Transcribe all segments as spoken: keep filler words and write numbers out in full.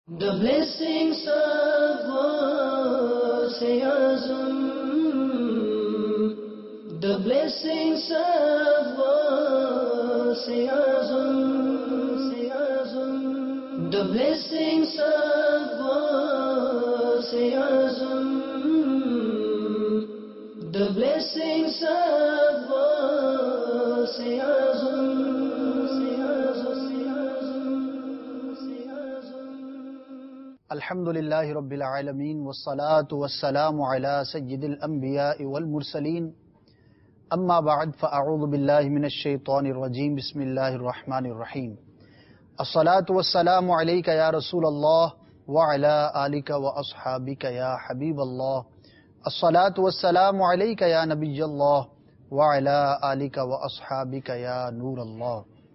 The blessings of Ghaus-e-Azam, the blessings of Ghaus-e-Azam, the blessings of Ghaus-e-Azam, the blessings of Ghaus-e-Azam. الحمد للہ رب العالمین والصلاة والسلام علی سید الانبیاء والمرسلین اما بعد فاعوذ باللہ من الشیطان الرجیم بسم اللہ الرحمن الرحیم الصلاة والسلام علیک یا رسول اللہ وعلی آلک واصحابک یا حبیب اللہ الصلاة والسلام علیک یا نبی اللہ وعلی آلک واصحابک یا نور اللہ۔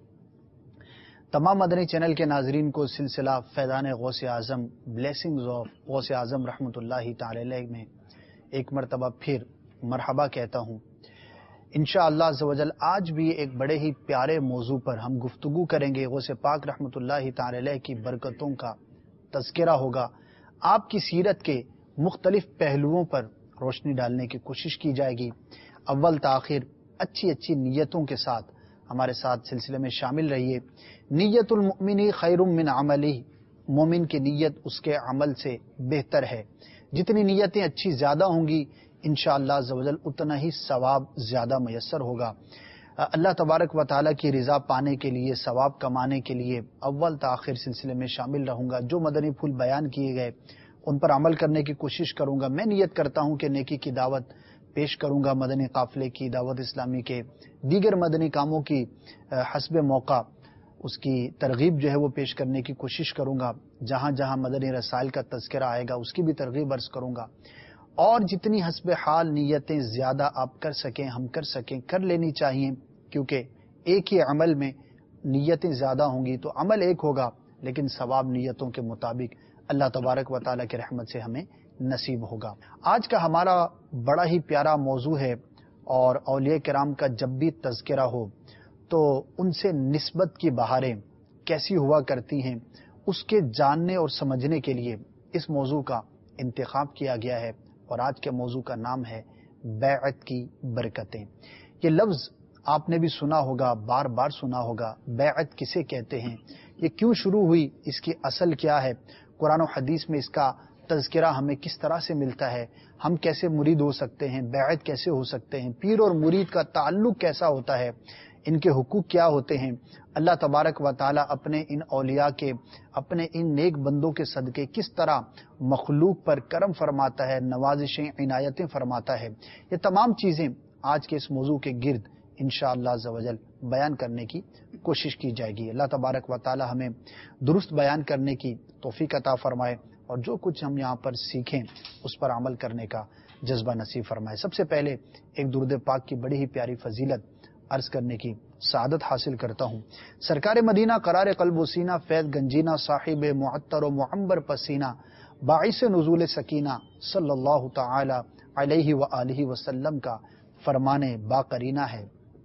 تمام مدنی چینل کے ناظرین کو سلسلہ فیضان غوث اعظم بلیسنگز آف غوث اعظم رحمۃ اللہ تعالی علیہ میں ایک مرتبہ پھر مرحبا کہتا ہوں۔ انشاءاللہ عز و جل آج بھی ایک بڑے ہی پیارے موضوع پر ہم گفتگو کریں گے۔ غوث پاک رحمۃ اللہ تعالی علیہ کی برکتوں کا تذکرہ ہوگا، آپ کی سیرت کے مختلف پہلوؤں پر روشنی ڈالنے کی کوشش کی جائے گی۔ اول تاخیر اچھی اچھی نیتوں کے ساتھ ہمارے ساتھ سلسلے میں شامل رہیے۔ نیت المؤمن خیر من عملہ، مومن کی نیت اس کے عمل سے بہتر ہے۔ جتنی نیتیں اچھی زیادہ ہوں گی انشاءاللہ عز و جل اتنا ہی ثواب زیادہ میسر ہوگا۔ اللہ تبارک و تعالیٰ کی رضا پانے کے لیے، ثواب کمانے کے لیے اول تاخیر سلسلے میں شامل رہوں گا۔ جو مدنی پھول بیان کیے گئے ان پر عمل کرنے کی کوشش کروں گا۔ میں نیت کرتا ہوں کہ نیکی کی دعوت پیش کروں گا، مدنی قافلے کی دعوت اسلامی کے دیگر مدنی کاموں کی حسب موقع اس کی ترغیب جو ہے وہ پیش کرنے کی کوشش کروں گا۔ جہاں جہاں مدنی رسائل کا تذکرہ آئے گا اس کی بھی ترغیب عرض کروں گا، اور جتنی حسب حال نیتیں زیادہ آپ کر سکیں، ہم کر سکیں، کر لینی چاہیے، کیونکہ ایک ہی عمل میں نیتیں زیادہ ہوں گی تو عمل ایک ہوگا لیکن ثواب نیتوں کے مطابق اللہ تبارک و تعالیٰ کی رحمت سے ہمیں نصیب ہوگا۔ آج کا ہمارا بڑا ہی پیارا موضوع ہے، اور اولیاء کرام کا جب بھی تذکرہ ہو تو ان سے نسبت کی بہاریں کیسی ہوا کرتی ہیں اس کے جاننے اور سمجھنے کے لیے اس موضوع کا انتخاب کیا گیا ہے، اور آج کے موضوع کا نام ہے بیعت کی برکتیں۔ یہ لفظ آپ نے بھی سنا ہوگا، بار بار سنا ہوگا۔ بیعت کسے کہتے ہیں، یہ کیوں شروع ہوئی، اس کی اصل کیا ہے، قرآن و حدیث میں اس کا تذکرہ ہمیں کس طرح سے ملتا ہے، ہم کیسے مرید ہو سکتے ہیں، بیعت کیسے ہو سکتے ہیں، پیر اور مرید کا تعلق کیسا ہوتا ہے، ان کے حقوق کیا ہوتے ہیں، اللہ تبارک و تعالیٰ اپنے ان اولیاء کے، اپنے ان نیک بندوں کے صدقے کس طرح مخلوق پر کرم فرماتا ہے، نوازشیں، عنایتیں فرماتا ہے، یہ تمام چیزیں آج کے اس موضوع کے گرد انشاءاللہ عز و جل بیان کرنے کی کوشش کی جائے گی۔ اللہ تبارک و تعالیٰ ہمیں درست بیان کرنے کی توفیق عطا فرمائے، اور جو کچھ ہم یہاں پر سیکھیں اس پر عمل کرنے کا جذبہ نصیب فرمائے۔ سب سے پہلے ایک درود پاک کی بڑی ہی پیاری فضیلت عرض کرنے کی سعادت حاصل کرتا ہوں۔ سرکار مدینہ قرار قلب و سینہ، فیض گنجینہ، صاحب معطر و معمبر پسینہ، باعث نزول سکینہ صلی اللہ تعالی علیہ وآلہ وسلم کا فرمان باقرینہ ہے،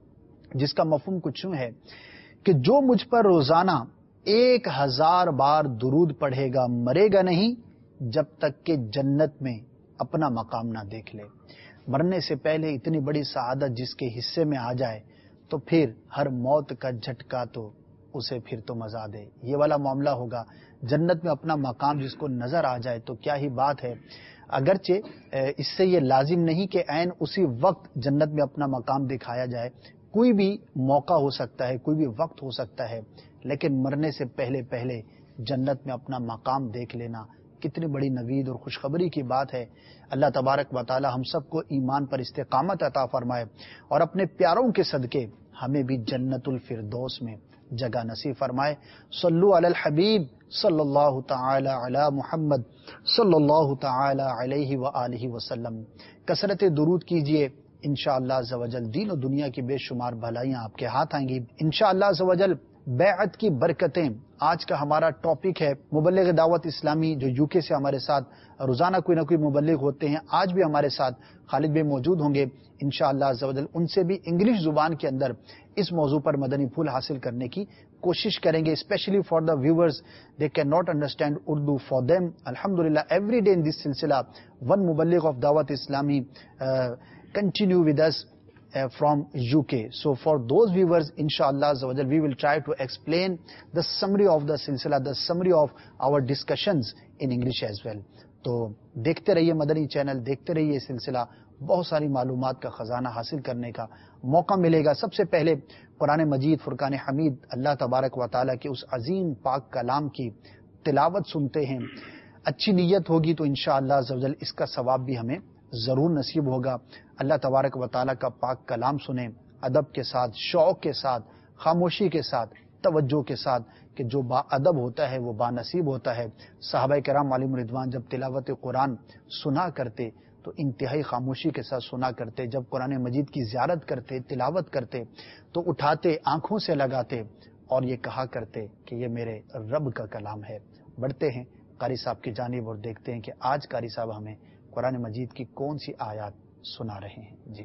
جس کا مفہوم کچھ یوں ہے کہ جو مجھ پر روزانہ ایک ہزار بار درود پڑھے گا مرے گا نہیں جب تک کہ جنت میں اپنا مقام نہ دیکھ لے۔ مرنے سے پہلے اتنی بڑی سعادت جس کے حصے میں آ جائے تو پھر ہر موت کا جھٹکا تو اسے پھر تو مزہ دے، یہ والا معاملہ ہوگا۔ جنت میں اپنا مقام جس کو نظر آ جائے تو کیا ہی بات ہے۔ اگرچہ اس سے یہ لازم نہیں کہ عین اسی وقت جنت میں اپنا مقام دکھایا جائے، کوئی بھی موقع ہو سکتا ہے، کوئی بھی وقت ہو سکتا ہے، لیکن مرنے سے پہلے پہلے جنت میں اپنا مقام دیکھ لینا کتنی بڑی نوید اور خوشخبری کی بات ہے۔ اللہ تبارک و تعالی ہم سب کو ایمان پر استقامت عطا فرمائے، اور اپنے پیاروں کے صدقے ہمیں بھی جنت الفردوس میں جگہ نصیب فرمائے۔ صلو علی الحبیب صلی اللہ تعالی علی محمد صلی اللہ تعالی علیہ وآلہ وسلم۔ کثرت درود کیجئے، انشاءاللہ عز و جل دین و دنیا کی بے شمار بھلائیاں آپ کے ہاتھ آئیں گی۔ انشاءاللہ عز و جل بیعت کی برکتیں آج کا ہمارا ٹاپک ہے۔ مبلغ دعوت اسلامی جو یو کے سے ہمارے ساتھ روزانہ کوئی نہ کوئی مبلغ ہوتے ہیں، آج بھی ہمارے ساتھ خالد بھائی موجود ہوں گے انشاءاللہ عز و جل۔ ان سے بھی انگلش زبان کے اندر اس موضوع پر مدنی پھول حاصل کرنے کی کوشش کریں گے، specially for the viewers they can not understand Urdu, for them الحمدللہ ایوری ڈے ان دس سلسلہ ون مبلغ آف دعوت اسلامی continue with us Uh, from U K. So for those viewers, inshallah, we will try to explain the summary of the silsila, the summary of our discussions in English as well. تو دیکھتے رہیے مدنی channel, دیکھتے رہیے یہ سلسلہ، بہت ساری معلومات کا خزانہ حاصل کرنے کا موقع ملے گا۔ سب سے پہلے قرآن مجید فرقان حمید اللہ تبارک و تعالیٰ کے اس عظیم پاک کلام کی تلاوت سنتے ہیں۔ اچھی نیت ہوگی تو انشاءاللہ عز و جل اس کا ثواب بھی ہمیں ضرور نصیب ہوگا۔ اللہ تبارک و تعالیٰ کا پاک کلام سنیں ادب کے ساتھ، شوق کے ساتھ، خاموشی کے ساتھ، توجہ کے ساتھ، کہ جو با ادب ہوتا ہے وہ با نصیب ہوتا ہے۔ صحابہ کرام علیہم رضوان جب تلاوت قرآن سنا کرتے تو انتہائی خاموشی کے ساتھ سنا کرتے، جب قرآن مجید کی زیارت کرتے، تلاوت کرتے تو اٹھاتے، آنکھوں سے لگاتے اور یہ کہا کرتے کہ یہ میرے رب کا کلام ہے۔ بڑھتے ہیں قاری صاحب کی جانب اور دیکھتے ہیں کہ آج قاری صاحب ہمیں قرآن مجید کی کون سی آیات سنا رہے ہیں۔ جی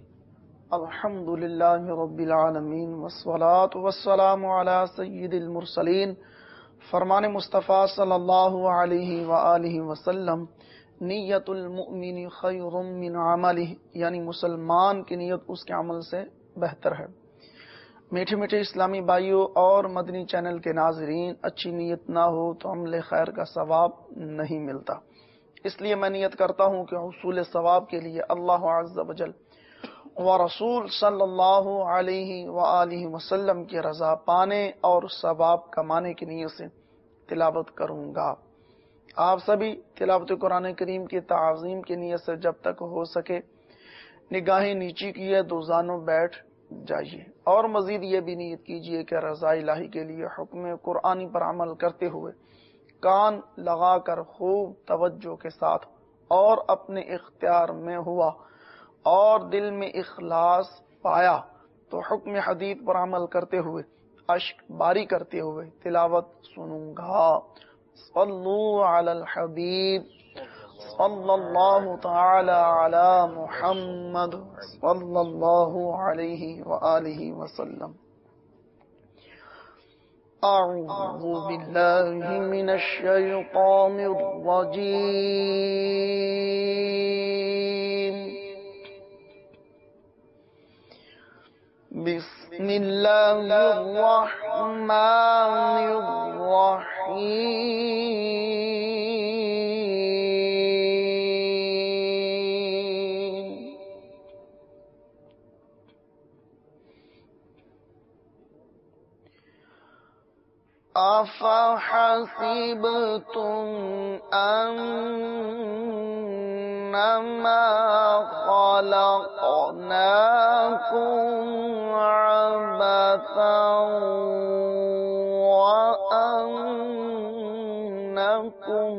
الحمدللہ رب العالمین والصلاة والسلام علی سید المرسلین۔ فرمان مصطفیٰ صلی اللہ علیہ وآلہ وسلم، نیت المؤمن خیر من عملہ، یعنی مسلمان کی نیت اس کے عمل سے بہتر ہے۔ میٹھے میٹھے اسلامی بھائیوں اور مدنی چینل کے ناظرین، اچھی نیت نہ ہو تو عمل خیر کا ثواب نہیں ملتا، اس لیے میں نیت کرتا ہوں کہ حصول ثواب کے لیے اللہ عز و جل و رسول صلی اللہ علیہ وآلہ وسلم کی رضا پانے اور ثواب کمانے کی نیت سے تلاوت کروں گا۔ آپ سبھی تلاوت قرآن کریم کی تعظیم کی نیت سے جب تک ہو سکے نگاہیں نیچی کیے دو زانوں بیٹھ جائیے، اور مزید یہ بھی نیت کیجیے کہ رضا الہی کے لیے حکم قرآنی پر عمل کرتے ہوئے کان لگا کر خوب توجہ کے ساتھ اور اپنے اختیار میں ہوا اور دل میں اخلاص پایا تو حکم حدیث پر عمل کرتے ہوئے اشک باری کرتے ہوئے تلاوت سنوں گا۔ صلو علی الحبیب صلی اللہ تعالی علی محمد صلی اللہ علیہ وآلہ وسلم۔ اعوذ باللہ من الشیطان الرجیم، بسم اللہ الرحمن الرحیم۔ أَفَحَسِبْتُمْ أَنَّمَا خَلَقْنَاكُمْ عَبَثًا وَأَنَّكُمْ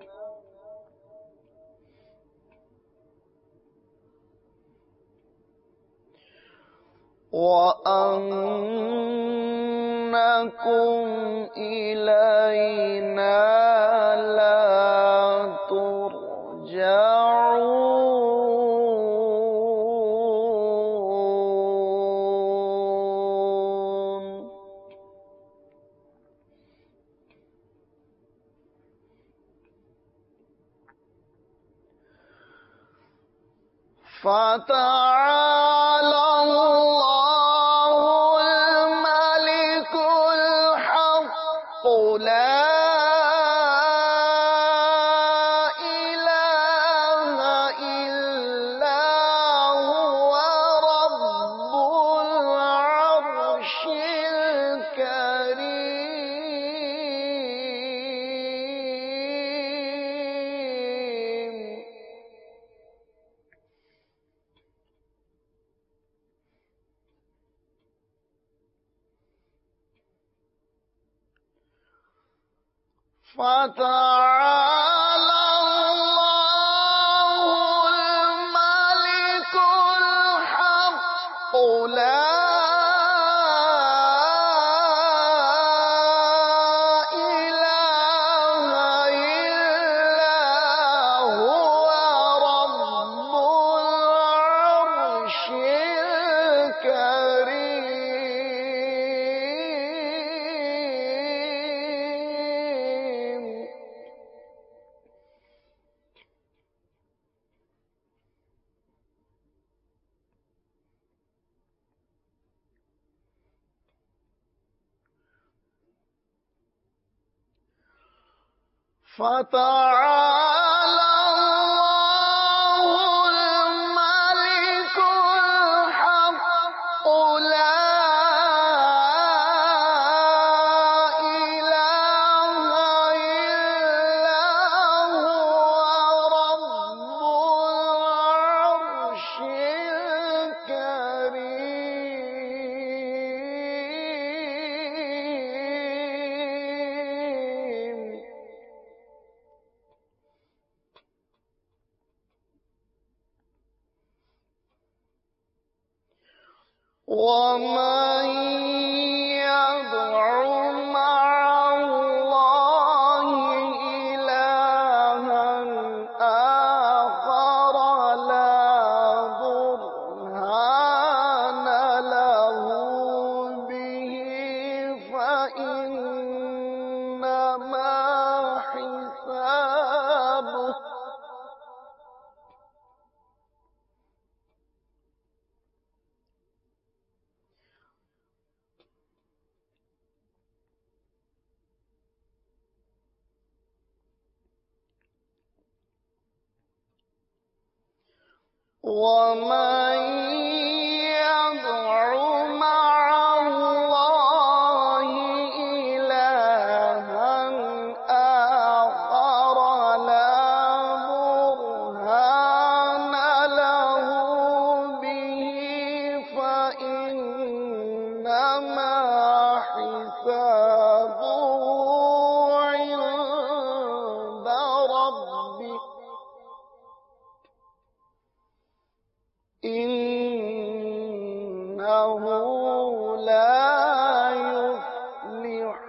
وَأَنَّكُمْ إِلَيْنَا لَا تُرْجَعُونَ۔ فَتَعَالَى اللَّهُ الْمَلِكُ الْحَقُّ لَا إِلَٰهَ إِلَّا هُوَ رَبُّ الْعَرْشِ الْكَرِيمِ۔ فَتَعَالَى اللَّهُ الْمَلِكُ الْحَقُّ لَا فتعالى الله الملك الحق لا إله إلا هو رب العرش الكريم. ومن يدع مع الله إلها آخر لا برهان له به فإنما حسابه ومن يدع مع الله إلها آخر لا برهان له به فإنما حسابه عند ربه إنه لا يفلح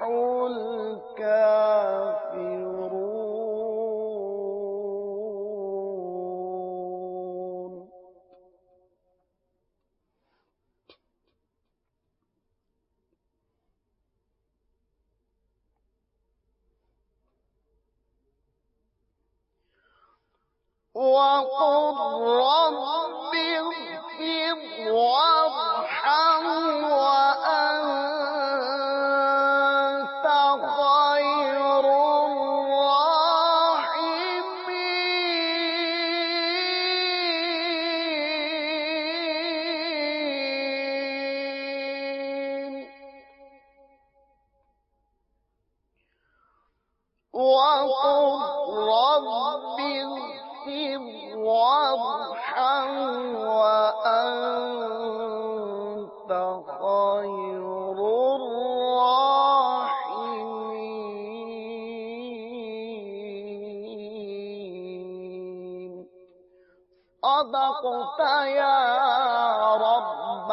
الكافرون. وقل رب اغفر وارحم وأنت خير الراحمين. وقل رب اغفر وارحم وأنت خير الراحمين. صدقت يا رب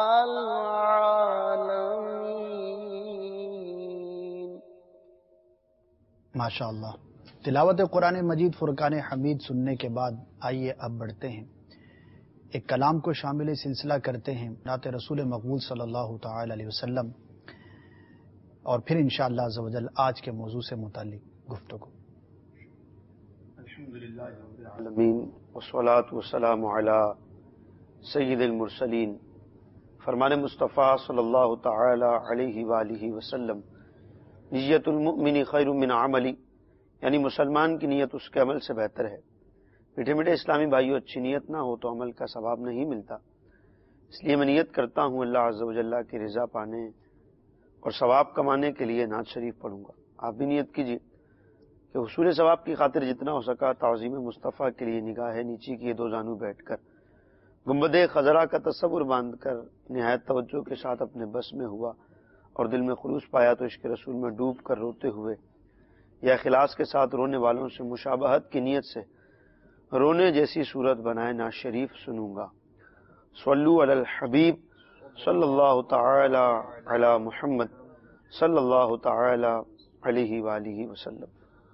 العالمين. माशाअल्लाह। तिलावत कुरान मजीद फुरकान हमीद सुनने के बाद आइए अब बढ़ते हैं, एक कलाम को शामिल सिलसिला करते हैं नात रसूल मकबूल सल्लल्लाहु तआला अलैहि वसल्लम, और फिर इंशाअल्लाह अज़्ज़ व जल आज के मौजू से मुताल्लिक गुफ्तगू। अल्हम्दुलिल्लाहि रब्बिल आलमीन वस्सलातु वस्सलामु अला सय्यिदिल मुरसलीन। फरमान मुस्तफ़ा सल्लल्लाहु तआला अलैहि वालिहि वसल्लम, नियतुल मुमिनी खैरुम मिन अमली, यानी मुसलमान की नीयत उसके अमल से बेहतर है। मीठे मीठे इस्लामी भाइयों, अच्छी नीयत ना हो तो अमल का सवाब नहीं मिलता। इसलिए मैं नीयत करता हूँ अल्लाह अज़्ज़ व जल्ला की रिज़ा पाने और सवाब कमाने के लिए नात शरीफ पढ़ूंगा। आप भी नीयत कीजिए कि हुसूल सवाब की खातिर जितना हो सका ताज़ीम मुस्तफ़ा के लिए निगाह नीची किए दो जानू बैठकर गुंबदे खजरा का तस्वुर बांधकर निहायत तवज्जो के साथ अपने बस में हुआ और दिल में खुलूस पाया तो इश्क़ रसूल में डूब कर रोते हुए या खिलास के साथ रोने वालों से मुशाबहत की नीयत से रोने जैसी सूरत बनाए ना शरीफ सुनूंगा। सल्लु अलल हबीब सल्लल्लाहु तआला अला मुहम्मद सल्लल्लाहु तआला अलैहि वालिहि वसल्लम।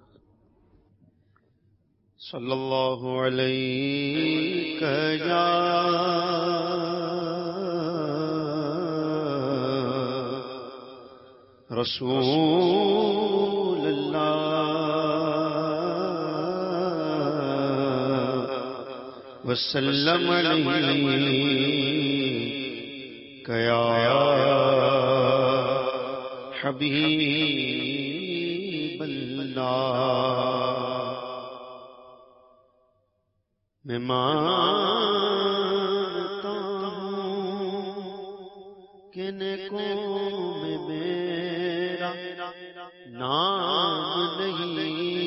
सल्लल्लाहु अलैका या रसूल अल्लाह वसल्लम अलैका या हबीब अल्लाह। میں مانتا ہوں کہ نیکوں میں میرا نام نہیں،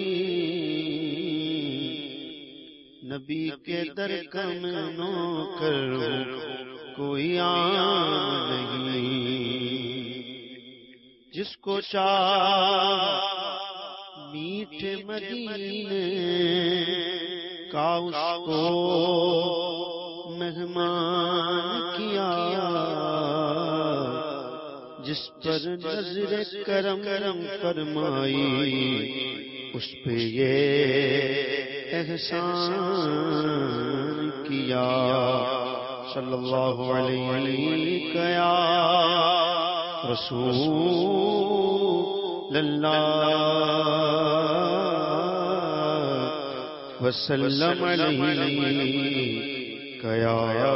نبی کے در کا میں نوکر ہوں کوئی عام نہیں، جس کو چاہ میٹھے مدینے کا اس کو مہمان کیا، جس پر نظر کرم فرمائی اس پہ یہ احسان کیا، صلی اللہ علیہ یا رسول اللہ وسلم علیہ یا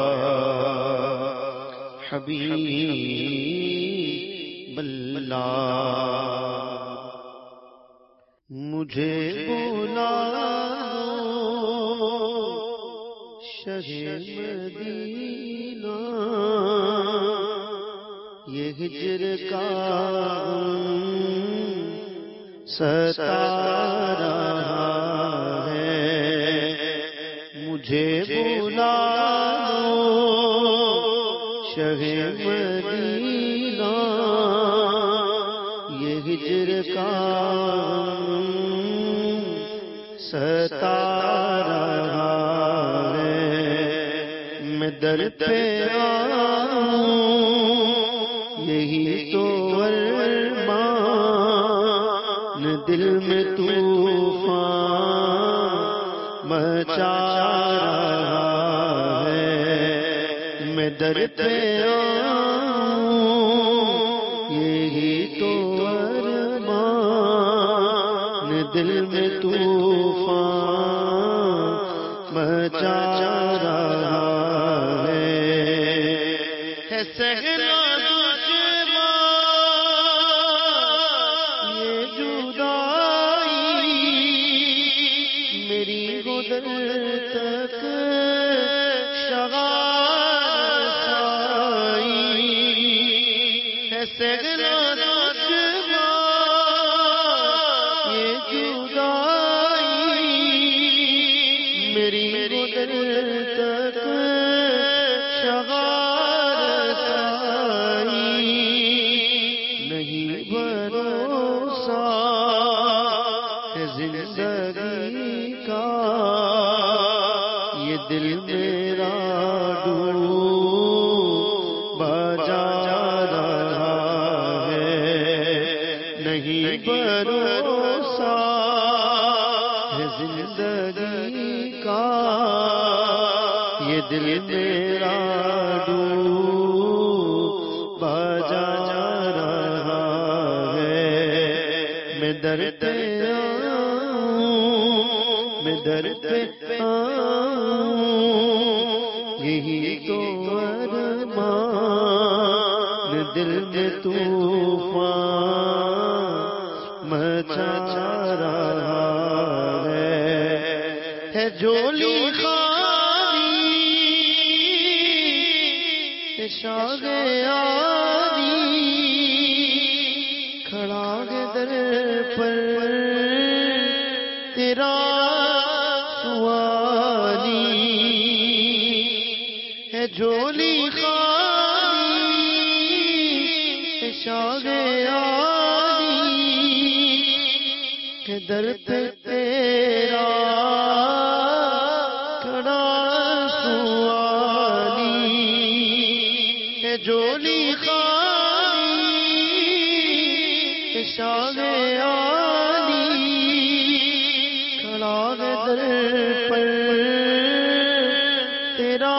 حبیب اللہ، مجھے بولا شہ مدینہ، یہ ہجر کا ستارہ ہے، مجھے بولا شہ مدینہ، یہ ہجر کا ستارہ ہے، میں در پہ آؤں یہی تو ارمان، دل میں طوفان مچا رہا ہے، میں در پہ آؤں یہی تو ارمان، دل میں طوفان مچا رہا ہے، ہے صحرا تک شغائی ہے، صحرا ناشبا یہ جدائی، میری گدر تک شغائی، نہیں بھروسہ ہے زندگی کا، یہ دل میرا ڈوبا جا رہا ہے، نہیں بھروسہ ہے زندگی کا، یہ دل میرا ڈوبا جا رہا ہے، میں در پہ آؤں، میں در پہ یہی تو ارمان، دل میں طوفان مچا رہا ہے، ہے جھولی خالی ہے شاغ عالی، کھڑا ہے در پر تیرا سوالی، ہے جھولی خالی شاغ عالی، ہے در پہ تیرا کھڑا سوالی، ہے جھولی خالی شاغ عالی، کھڑا ہے در پر تیرا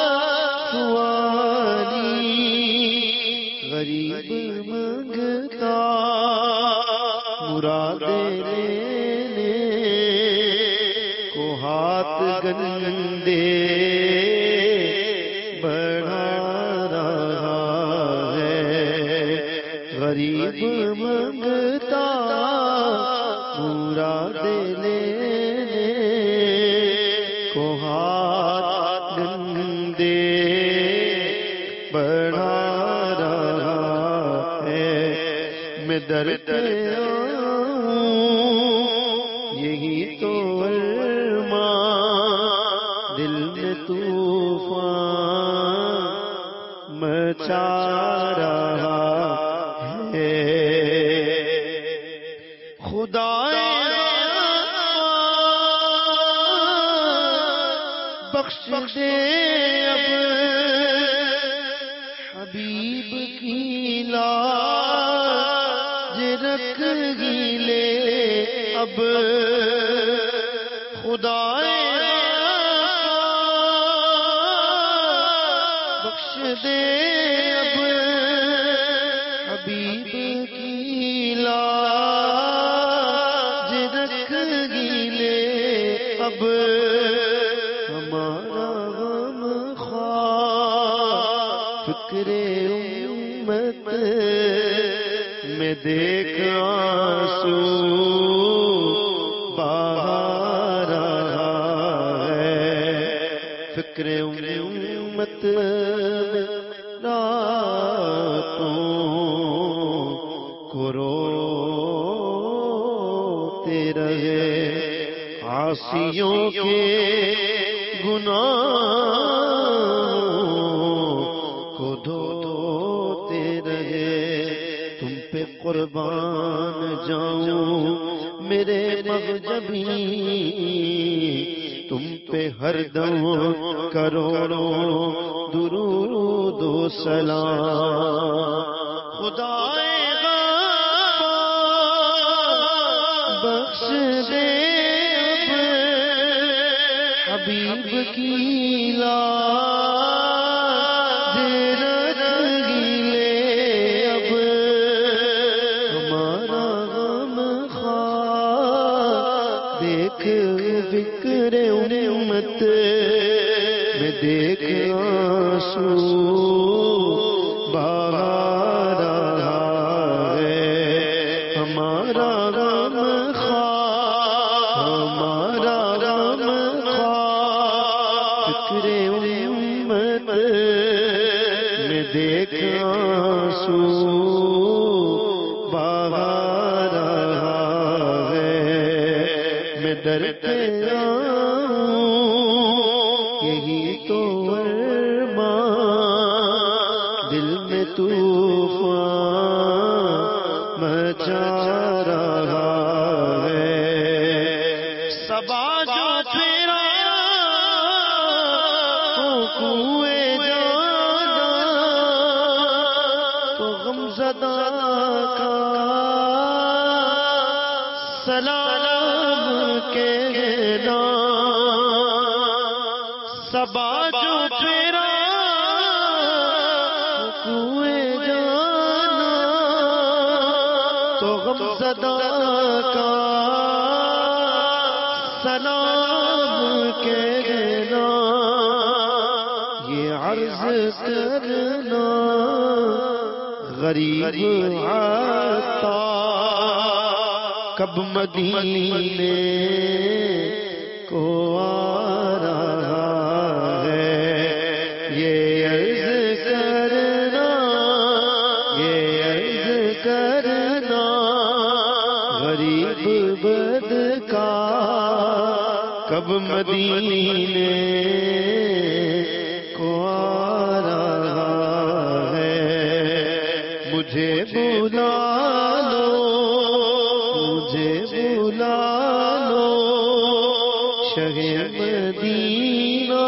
سوالی، غریب منگتا مراد لینے کو ہاتھ گندے بڑھا رہا ہے، غریب منگتا مراد لینے کو در پہ آؤں یہی تو ارمان دل میں طوفان مچا رہا ہے خدا بخش دے اب حبیب کی لاج رکھ ہی لے اب خدا بخش دے اب حبیب کی لاج رکھ ہی لے اب ہمارا غم خواہ فکر امت میں دیکھ آنسو بہا رہا ہے فکر امت میں راتوں کو روتے رہے عاصیوں کے گناہوں کو دھوتے رہے تم پہ قربان جاؤں میرے مغجبی تم پہ ہر دم کروڑوں درود و سلام خدا بخش دے حبیب کی لاج رکھ ہی لے اب ہمارا غم خواہ دیکھ فکر امت میں دیکھ آنسو بہا رہا ہے ہمارا غم خواہ ہمارا غم فکر امت میں دیکھ آنسو بہا رہا ہے میں در پہ آؤں یہی تو ارمان دل میں طوفان مچا رہا ہے صبا جو پھرا کوئے جانا تو غم زدہ کا سلام کہنا صبا جو پھرا کوئے جانا تو غم زدہ کا سلام کہنا یہ عرض کرنا غریب عطا کب مدینے کو آ رہا ہے یہ عرض کرنا یہ عرض کرنا غریب بدکار کب مدینے کو آ رہا ہے مجھے بلا لو مجھے بلا لو شہ مدینہ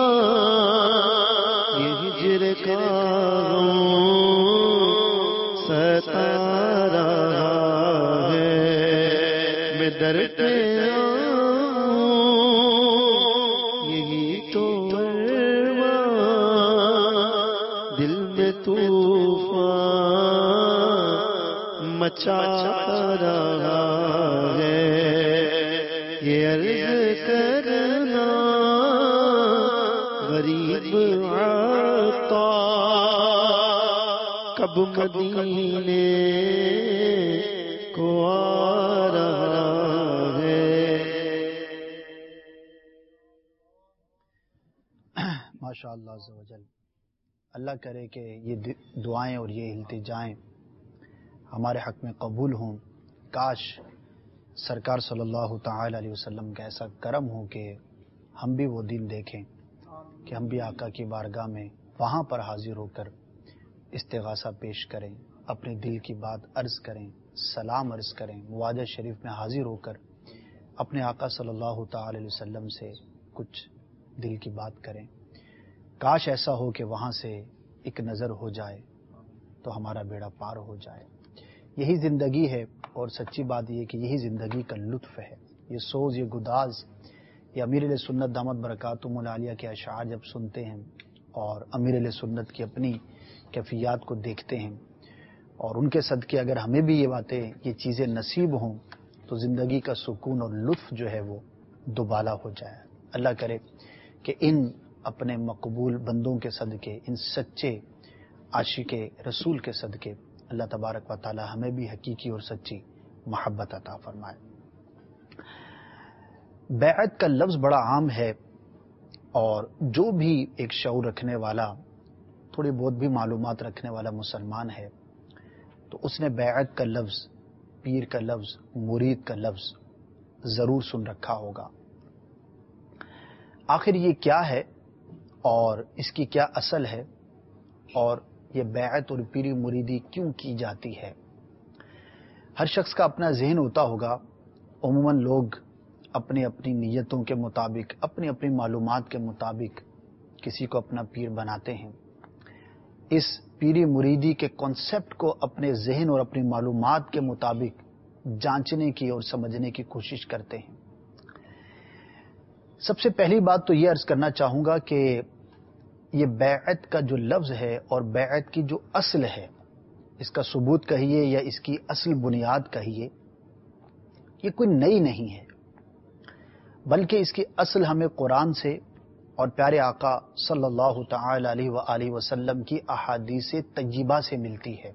یہ ہجر کا غم ستا رہا ہے میں در پہ آؤں یہی تو ارمان دل میں طوفان مچا رہا ہے یہ عرض کرنا غریب عطا کب مدینے کو آ رہا ہے ماشاء اللہ عز و جل. اللہ کرے کہ یہ دعائیں اور یہ التجائیں ہمارے حق میں قبول ہوں۔ کاش سرکار صلی اللہ تعالی علیہ وسلم کا ایسا کرم ہو کہ ہم بھی وہ دن دیکھیں کہ ہم بھی آقا کی بارگاہ میں وہاں پر حاضر ہو کر استغاثہ پیش کریں، اپنے دل کی بات عرض کریں، سلام عرض کریں، مواجہ شریف میں حاضر ہو کر اپنے آقا صلی اللہ تعالی علیہ وسلم سے کچھ دل کی بات کریں۔ کاش ایسا ہو کہ وہاں سے ایک نظر ہو جائے تو ہمارا بیڑا پار ہو جائے۔ یہی زندگی ہے، اور سچی بات یہ کہ یہی زندگی کا لطف ہے۔ یہ سوز، یہ گداز، یہ امیر علیہ سنت دامت برکاتہم العالیہ کے اشعار جب سنتے ہیں اور امیر علیہ سنت کی اپنی کیفیات کو دیکھتے ہیں، اور ان کے صدقے اگر ہمیں بھی یہ باتیں، یہ چیزیں نصیب ہوں تو زندگی کا سکون اور لطف جو ہے وہ دوبالا ہو جائے۔ اللہ کرے کہ ان اپنے مقبول بندوں کے صدقے، ان سچے عاشق رسول کے صدقے، اللہ تبارک و تعالی ہمیں بھی حقیقی اور سچی محبت عطا فرمائے۔ بیعت کا لفظ بڑا عام ہے، اور جو بھی ایک شعور رکھنے والا، تھوڑی بہت بھی معلومات رکھنے والا مسلمان ہے تو اس نے بیعت کا لفظ، پیر کا لفظ، مرید کا لفظ ضرور سن رکھا ہوگا۔ آخر یہ کیا ہے اور اس کی کیا اصل ہے، اور یہ بیعت اور پیری مریدی کیوں کی جاتی ہے؟ ہر شخص کا اپنا ذہن ہوتا ہوگا۔ عموماً لوگ اپنی اپنی نیتوں کے مطابق، اپنی اپنی معلومات کے مطابق کسی کو اپنا پیر بناتے ہیں۔ اس پیری مریدی کے کانسیپٹ کو اپنے ذہن اور اپنی معلومات کے مطابق جانچنے کی اور سمجھنے کی کوشش کرتے ہیں۔ سب سے پہلی بات تو یہ عرض کرنا چاہوں گا کہ یہ بیعت کا جو لفظ ہے اور بیعت کی جو اصل ہے، اس کا ثبوت کہیے یا اس کی اصل بنیاد کہیے، یہ کوئی نئی نہیں ہے، بلکہ اس کی اصل ہمیں قرآن سے اور پیارے آقا صلی اللہ تعالی علیہ وآلہ وسلم کی احادیث طیبہ سے ملتی ہے۔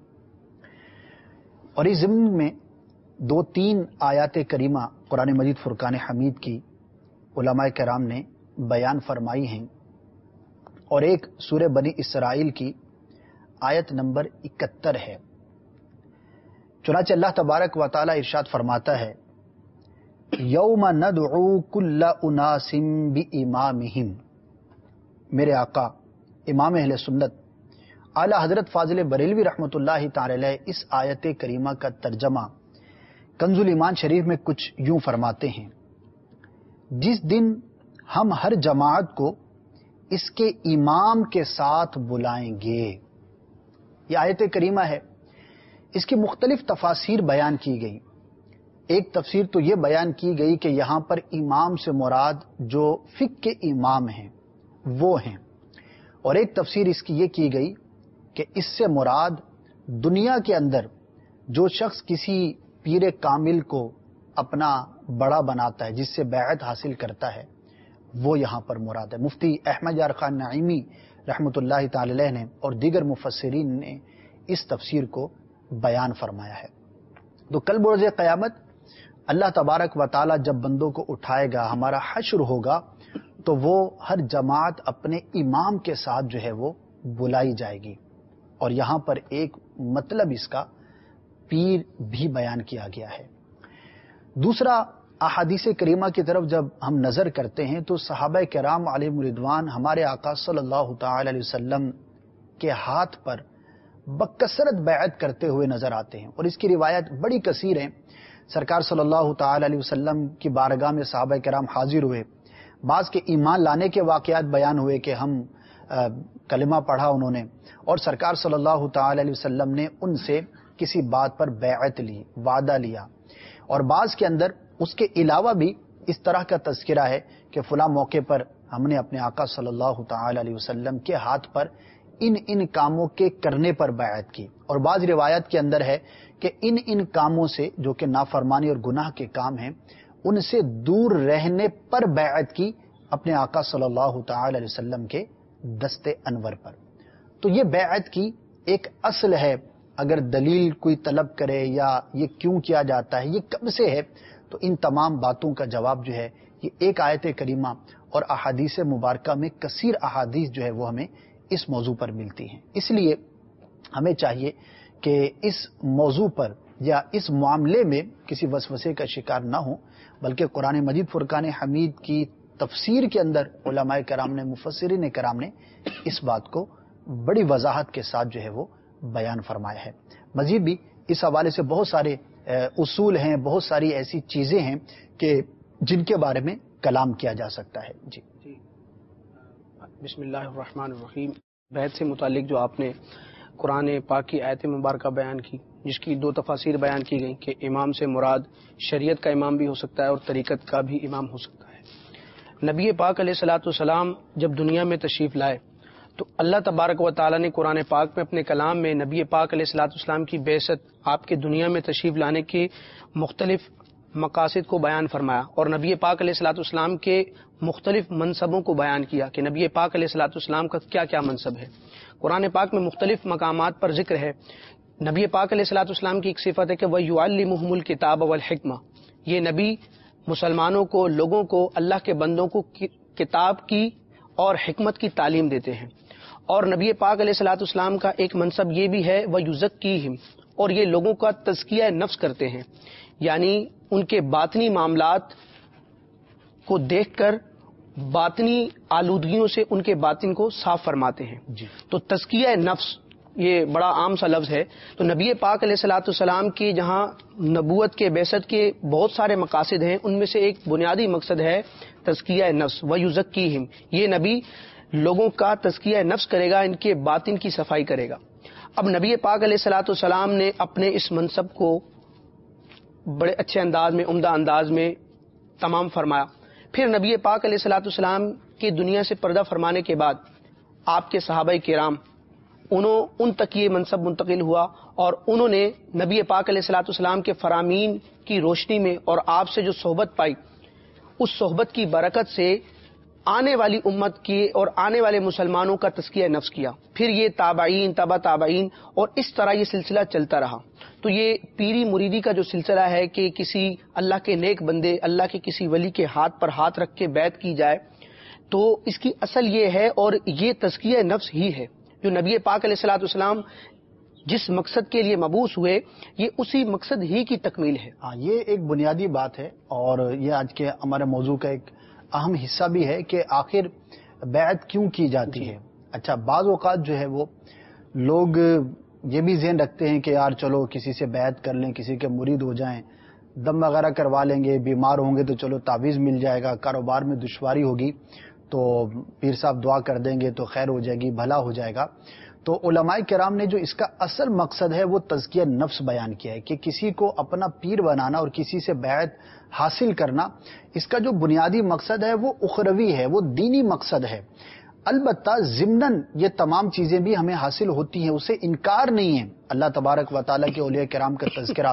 اور اس ضمن میں دو تین آیات کریمہ قرآن مجید فرقان حمید کی علماء کرام نے بیان فرمائی ہیں، اور ایک سورہ بنی اسرائیل کی آیت نمبر اکہتر ہے۔ چنانچہ اللہ تبارک و تعالی ارشاد فرماتا ہے، یوم ندعو کل اناس بامامہم۔ میرے آقا امام اہل سنت اعلی حضرت فاضل بریلوی رحمۃ اللہ تعالی علیہ اس آیت کریمہ کا ترجمہ کنز الایمان شریف میں کچھ یوں فرماتے ہیں، جس دن ہم ہر جماعت کو اس کے امام کے ساتھ بلائیں گے۔ یہ آیت کریمہ ہے، اس کی مختلف تفاسیر بیان کی گئی۔ ایک تفسیر تو یہ بیان کی گئی کہ یہاں پر امام سے مراد جو فقہ کے امام ہیں وہ ہیں، اور ایک تفسیر اس کی یہ کی گئی کہ اس سے مراد دنیا کے اندر جو شخص کسی پیر کامل کو اپنا بڑا بناتا ہے، جس سے بیعت حاصل کرتا ہے، وہ یہاں پر مراد ہے۔ مفتی احمد یار خان نعیمی رحمۃ اللہ تعالی علیہ نے اور دیگر مفسرین نے اس تفسیر کو بیان فرمایا ہے۔ تو کل بروز قیامت اللہ تبارک و تعالی جب بندوں کو اٹھائے گا، ہمارا حشر ہوگا، تو وہ ہر جماعت اپنے امام کے ساتھ جو ہے وہ بلائی جائے گی، اور یہاں پر ایک مطلب اس کا پیر بھی بیان کیا گیا ہے۔ دوسرا، احادیث کریمہ کی طرف جب ہم نظر کرتے ہیں تو صحابہ کرام علیہم رضوان ہمارے آقا صلی اللہ تعالی علیہ وسلم کے ہاتھ پر بکثرت بیعت کرتے ہوئے نظر آتے ہیں، اور اس کی روایت بڑی کثیر ہیں۔ سرکار صلی اللہ تعالی علیہ وسلم کی بارگاہ میں صحابہ کرام حاضر ہوئے، بعض کے ایمان لانے کے واقعات بیان ہوئے کہ ہم کلمہ پڑھا انہوں نے، اور سرکار صلی اللہ تعالی علیہ وسلم نے ان سے کسی بات پر بیعت لی، وعدہ لیا، اور بعض کے اندر اس کے علاوہ بھی اس طرح کا تذکرہ ہے کہ فلاں موقع پر ہم نے اپنے آقا صلی اللہ تعالی علیہ وسلم کے ہاتھ پر ان ان کاموں کے کرنے پر بیعت کی، اور بعض روایت کے اندر ہے کہ ان ان کاموں سے جو کہ نافرمانی اور گناہ کے کام ہیں، ان سے دور رہنے پر بیعت کی اپنے آقا صلی اللہ تعالی علیہ وسلم کے دست انور پر۔ تو یہ بیعت کی ایک اصل ہے۔ اگر دلیل کوئی طلب کرے یا یہ کیوں کیا جاتا ہے، یہ کب سے ہے، تو ان تمام باتوں کا جواب جو ہے یہ ایک آیت کریمہ اور احادیث مبارکہ میں کثیر احادیث جو ہے وہ ہمیں اس موضوع پر ملتی ہیں۔ اس لیے ہمیں چاہیے کہ اس موضوع پر یا اس معاملے میں کسی وسوسے کا شکار نہ ہوں، بلکہ قرآن مجید فرقان حمید کی تفسیر کے اندر علماء کرام نے، مفسرین کرام نے اس بات کو بڑی وضاحت کے ساتھ جو ہے وہ بیان فرمایا ہے۔ مزید بھی اس حوالے سے بہت سارے اصول ہیں، بہت ساری ایسی چیزیں ہیں کہ جن کے بارے میں کلام کیا جا سکتا ہے۔ جی جی بسم اللہ الرحمن الرحیم۔ بیعت سے متعلق جو آپ نے قرآن پاک کی آیت مبارکہ بیان کی، جس کی دو تفاسیر بیان کی گئیں کہ امام سے مراد شریعت کا امام بھی ہو سکتا ہے اور طریقت کا بھی امام ہو سکتا ہے۔ نبی پاک علیہ الصلوۃ والسلام جب دنیا میں تشریف لائے تو اللہ تبارک و تعالیٰ نے قرآن پاک میں اپنے کلام میں نبی پاک علیہ الصلوۃ والسلام کی بعثت، آپ کے دنیا میں تشریف لانے کے مختلف مقاصد کو بیان فرمایا، اور نبی پاک علیہ الصلوۃ والسلام کے مختلف منصبوں کو بیان کیا کہ نبی پاک علیہ الصلوۃ والسلام کا کیا کیا منصب ہے۔ قرآن پاک میں مختلف مقامات پر ذکر ہے۔ نبی پاک علیہ الصلوۃ والسلام کی ایک صفت ہے کہ وَيُعَلِّمُهُمُ الْكِتَابَ وَالْحِکْمَةَ، یہ نبی مسلمانوں کو، لوگوں کو، اللہ کے بندوں کو کتاب کی اور حکمت کی تعلیم دیتے ہیں۔ اور نبی پاک علیہ الصلوۃ والسلام کا ایک منصب یہ بھی ہے وَيُزَكِّيهِمْ، اور یہ لوگوں کا تزکیہ نفس کرتے ہیں، یعنی ان کے باطنی معاملات کو دیکھ کر باطنی آلودگیوں سے ان کے باطن کو صاف فرماتے ہیں۔ جی تو تزکیہ نفس یہ بڑا عام سا لفظ ہے۔ تو نبی پاک علیہ الصلوۃ والسلام کی جہاں نبوت کے بعثت کے بہت سارے مقاصد ہیں، ان میں سے ایک بنیادی مقصد ہے تزکیہ نفس وَيُزَكِّيهِمْ، یہ نبی لوگوں کا تزکیہ نفس کرے گا، ان کے باطن کی صفائی کرے گا۔ اب نبی پاک علیہ الصلوۃ والسلام نے اپنے اس منصب کو بڑے اچھے انداز میں، عمدہ انداز میں تمام فرمایا۔ پھر نبی پاک علیہ الصلوۃ والسلام کی دنیا سے پردہ فرمانے کے بعد آپ کے صحابہ کرام انہوں ان تک یہ منصب منتقل ہوا، اور انہوں نے نبی پاک علیہ الصلوۃ والسلام کے فرامین کی روشنی میں اور آپ سے جو صحبت پائی، اس صحبت کی برکت سے آنے والی امت کی اور آنے والے مسلمانوں کا تزکیہ نفس کیا۔ پھر یہ تابعین، تبع تابعین، اور اس طرح یہ سلسلہ چلتا رہا۔ تو یہ پیری مریدی کا جو سلسلہ ہے کہ کسی اللہ کے نیک بندے، اللہ کے کسی ولی کے ہاتھ پر ہاتھ رکھ کے بیعت کی جائے، تو اس کی اصل یہ ہے، اور یہ تزکیہ نفس ہی ہے جو نبی پاک علیہ الصلوۃ والسلام جس مقصد کے لیے مبعوث ہوئے، یہ اسی مقصد ہی کی تکمیل ہے۔ ہاں، یہ ایک بنیادی بات ہے، اور یہ آج کے ہمارے موضوع کا ایک اہم حصہ بھی ہے کہ آخر بیعت کیوں کی جاتی ہے۔ اچھا، بعض اوقات جو ہے وہ لوگ یہ بھی ذہن رکھتے ہیں کہ یار چلو کسی سے بیعت کر لیں، کسی کے مرید ہو جائیں، دم وغیرہ کروا لیں گے، بیمار ہوں گے تو چلو تعویذ مل جائے گا، کاروبار میں دشواری ہوگی تو پیر صاحب دعا کر دیں گے تو خیر ہو جائے گی، بھلا ہو جائے گا۔ تو علماء کرام نے جو اس کا اصل مقصد ہے وہ تزکیہ نفس بیان کیا ہے کہ کسی کو اپنا پیر بنانا اور کسی سے بیعت حاصل کرنا، اس کا جو بنیادی مقصد ہے وہ اخروی ہے، وہ دینی مقصد ہے۔ البتہ ضمناً یہ تمام چیزیں بھی ہمیں حاصل ہوتی ہیں، اسے انکار نہیں ہے۔ اللہ تبارک و تعالیٰ کے اولیاء کرام کا تذکرہ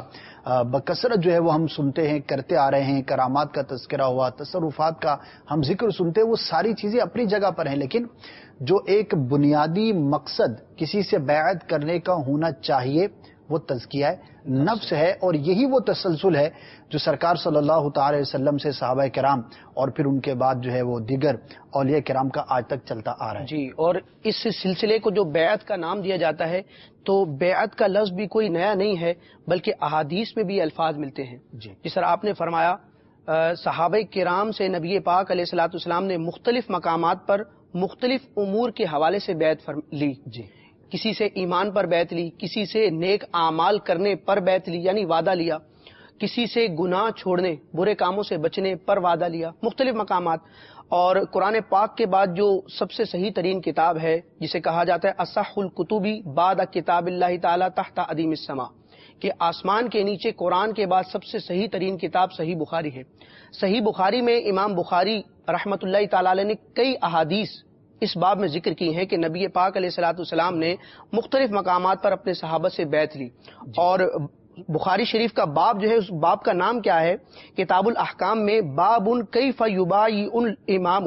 بکثرت جو ہے وہ ہم سنتے ہیں، کرتے آ رہے ہیں، کرامات کا تذکرہ ہوا، تصرفات کا ہم ذکر سنتے ہیں، وہ ساری چیزیں اپنی جگہ پر ہیں، لیکن جو ایک بنیادی مقصد کسی سے بیعت کرنے کا ہونا چاہیے وہ تزکیہ نفس ہے، اور یہی وہ تسلسل ہے جو سرکار صلی اللہ تعالی وسلم سے صحابہ کرام اور پھر ان کے بعد جو ہے وہ دیگر اولیاء کرام کا آج تک چلتا آ رہا ہے۔ جی، اور اس سلسلے کو جو بیعت کا نام دیا جاتا ہے، تو بیعت کا لفظ بھی کوئی نیا نہیں ہے، بلکہ احادیث میں بھی الفاظ ملتے ہیں۔ جی، جس طرح آپ نے فرمایا صحابہ کرام سے نبی پاک علیہ الصلوۃ والسلام نے مختلف مقامات پر مختلف امور کے حوالے سے بیعت لی۔ جی، کسی سے ایمان پر بیعت لی، کسی سے نیک اعمال کرنے پر بیعت لی یعنی وعدہ لیا، کسی سے گناہ چھوڑنے، برے کاموں سے بچنے پر وعدہ لیا، مختلف مقامات۔ اور قرآن پاک کے بعد جو سب سے صحیح ترین کتاب ہے، جسے کہا جاتا ہے اصح الکتبی بعد کتاب اللہ تعالی تحت ادیم السماء، کہ آسمان کے نیچے قرآن کے بعد سب سے صحیح ترین کتاب صحیح بخاری ہے۔ صحیح بخاری میں امام بخاری رحمۃ اللہ تعالی علیہ نے کئی احادیث اس باب میں ذکر کی ہیں کہ نبی پاک علیہ الصلوۃ والسلام نے مختلف مقامات پر اپنے صحابہ سے بیعت لی۔ اور بخاری شریف کا باب جو ہے، اس باب کا نام کیا ہے؟ کتاب الاحکام میں باب کیف یبایع الامام،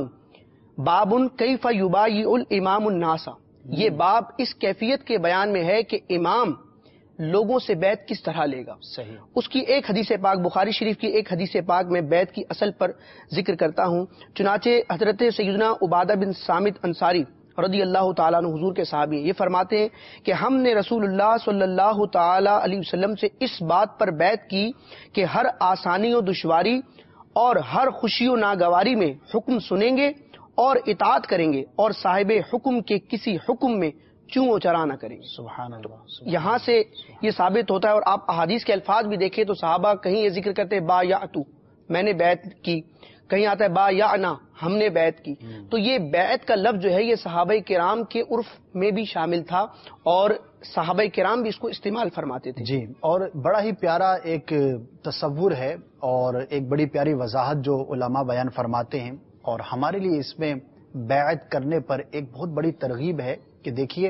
باب کیف یبایع الامام الناس، یہ باب اس کیفیت کے بیان میں ہے کہ امام لوگوں سے بیعت کس طرح لے گا۔ صحیح۔ اس کی ایک حدیث پاک، بخاری شریف کی ایک حدیث پاک میں بیعت کی اصل پر ذکر کرتا ہوں۔ چنانچہ حضرت سیدنا عبادہ بن صامت انصاری رضی اللہ تعالیٰ عنہ حضور کے صحابی ہیں، یہ فرماتے ہیں کہ ہم نے رسول اللہ صلی اللہ تعالیٰ علیہ وسلم سے اس بات پر بیعت کی کہ ہر آسانی و دشواری اور ہر خوشی و ناگواری میں حکم سنیں گے اور اطاعت کریں گے، اور صاحب حکم کے کسی حکم میں چوں و چرا نہ کریں گے۔ سبحان اللہ، سبحان یہاں سے یہ ثابت ہوتا ہے، اور آپ احادیث کے الفاظ بھی دیکھیں تو صحابہ کہیں یہ ذکر کرتے ہیں با یاتو، میں نے بیعت کی، کہیں آتا ہے با یعنا، ہم نے بیعت کی۔ تو یہ بیعت کا لفظ جو ہے یہ صحابہ کرام کے عرف میں بھی شامل تھا، اور صحابہ کرام بھی اس کو استعمال فرماتے تھے۔ جی، اور بڑا ہی پیارا ایک تصور ہے اور ایک بڑی پیاری وضاحت جو علماء بیان فرماتے ہیں، اور ہمارے لیے اس میں بیعت کرنے پر ایک بہت بڑی ترغیب ہے کہ دیکھیے